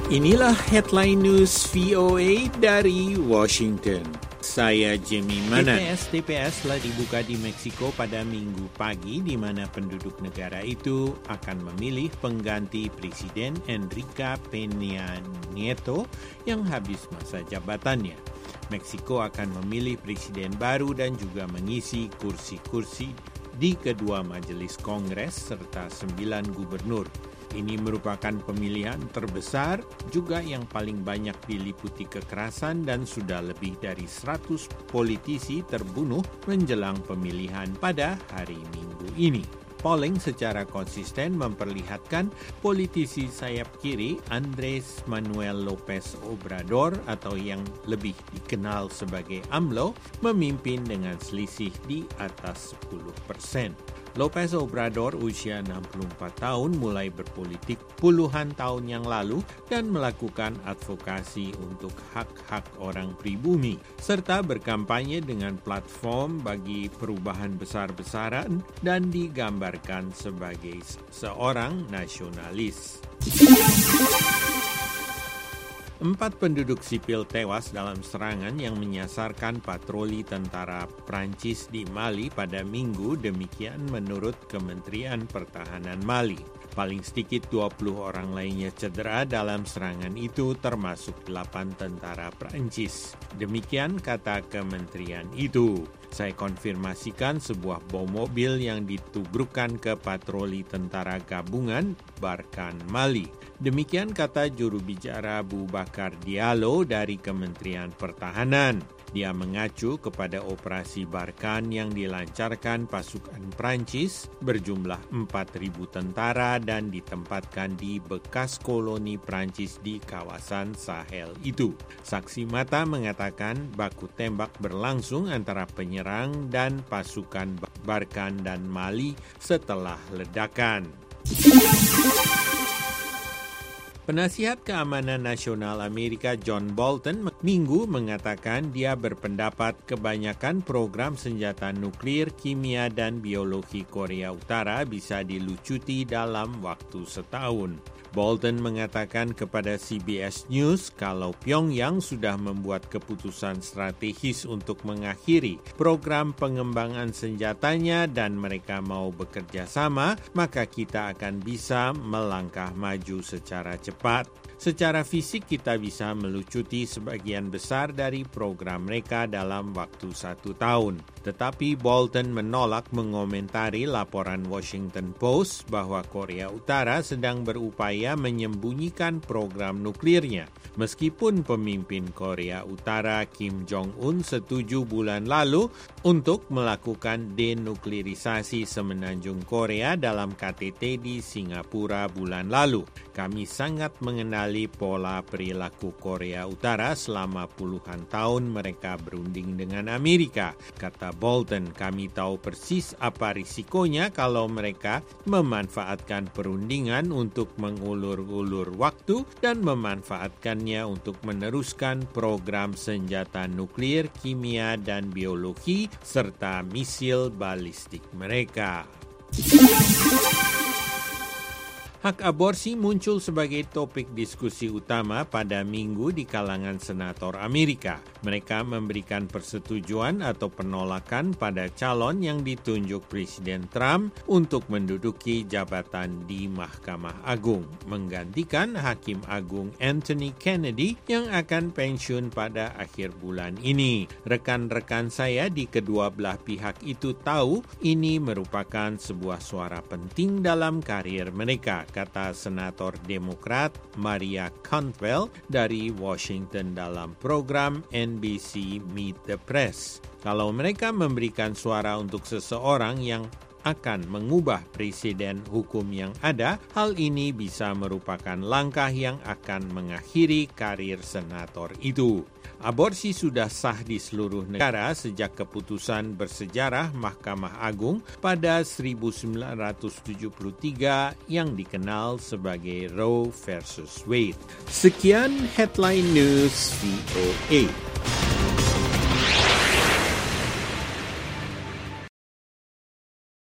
Inilah headline news VOA dari Washington. Saya Jimmy Mana. TPS telah dibuka di Meksiko pada Minggu pagi, di mana penduduk negara itu akan memilih pengganti Presiden Enrique Peña Nieto yang habis masa jabatannya. Meksiko akan memilih presiden baru dan juga mengisi kursi-kursi di kedua majelis Kongres serta 9 gubernur. Ini merupakan pemilihan terbesar, juga yang paling banyak diliputi kekerasan dan sudah lebih dari 100 politisi terbunuh menjelang pemilihan pada hari Minggu ini. Polling secara konsisten memperlihatkan politisi sayap kiri Andrés Manuel López Obrador atau yang lebih dikenal sebagai AMLO memimpin dengan selisih di atas 10%. López Obrador usia 64 tahun mulai berpolitik puluhan tahun yang lalu dan melakukan advokasi untuk hak-hak orang pribumi, serta berkampanye dengan platform bagi perubahan besar-besaran dan digambarkan sebagai seorang nasionalis. 4 penduduk sipil tewas dalam serangan yang menyasarkan patroli tentara Prancis di Mali pada Minggu, demikian menurut Kementerian Pertahanan Mali. Paling sedikit 20 orang lainnya cedera dalam serangan itu, termasuk 8 tentara Prancis. Demikian kata kementerian itu. Saya konfirmasikan sebuah bom mobil yang ditubrukkan ke patroli tentara gabungan Barkan Mali. Demikian kata juru bicara Boubacar Diallo dari Kementerian Pertahanan. Dia mengacu kepada operasi Barkan yang dilancarkan pasukan Prancis berjumlah 4.000 tentara dan ditempatkan di bekas koloni Prancis di kawasan Sahel itu. Saksi mata mengatakan baku tembak berlangsung antara penyerang dan pasukan Barkan dan Mali setelah ledakan. Penasihat Keamanan Nasional Amerika John Bolton Minggu mengatakan dia berpendapat kebanyakan program senjata nuklir, kimia, dan biologi Korea Utara bisa dilucuti dalam waktu setahun. Bolton mengatakan kepada CBS News kalau Pyongyang sudah membuat keputusan strategis untuk mengakhiri program pengembangan senjatanya dan mereka mau bekerja sama, maka kita akan bisa melangkah maju secara cepat. Secara fisik kita bisa melucuti sebagian besar dari program mereka dalam waktu 1 tahun. Tetapi Bolton menolak mengomentari laporan Washington Post bahwa Korea Utara sedang berupaya menyembunyikan program nuklirnya. Meskipun pemimpin Korea Utara Kim Jong-un setuju bulan lalu untuk melakukan denuklirisasi semenanjung Korea dalam KTT di Singapura bulan lalu. Kami sangat mengenali pola perilaku Korea Utara selama puluhan tahun mereka berunding dengan Amerika. Kata Bolton, kami tahu persis apa risikonya kalau mereka memanfaatkan perundingan untuk mengulur-ulur waktu dan memanfaatkannya untuk meneruskan program senjata nuklir, kimia, dan biologi serta misil balistik mereka. Hak aborsi muncul sebagai topik diskusi utama pada Minggu di kalangan senator Amerika. Mereka memberikan persetujuan atau penolakan pada calon yang ditunjuk Presiden Trump untuk menduduki jabatan di Mahkamah Agung, menggantikan Hakim Agung Anthony Kennedy yang akan pensiun pada akhir bulan ini. Rekan-rekan saya di kedua belah pihak itu tahu ini merupakan sebuah suara penting dalam karir mereka, kata Senator Demokrat Maria Cantwell dari Washington dalam program NBC Meet the Press. Kalau mereka memberikan suara untuk seseorang yang akan mengubah presiden hukum yang ada, hal ini bisa merupakan langkah yang akan mengakhiri karir senator itu. Aborsi sudah sah di seluruh negara sejak keputusan bersejarah Mahkamah Agung pada 1973 yang dikenal sebagai Roe versus Wade. Sekian Headline News VOA.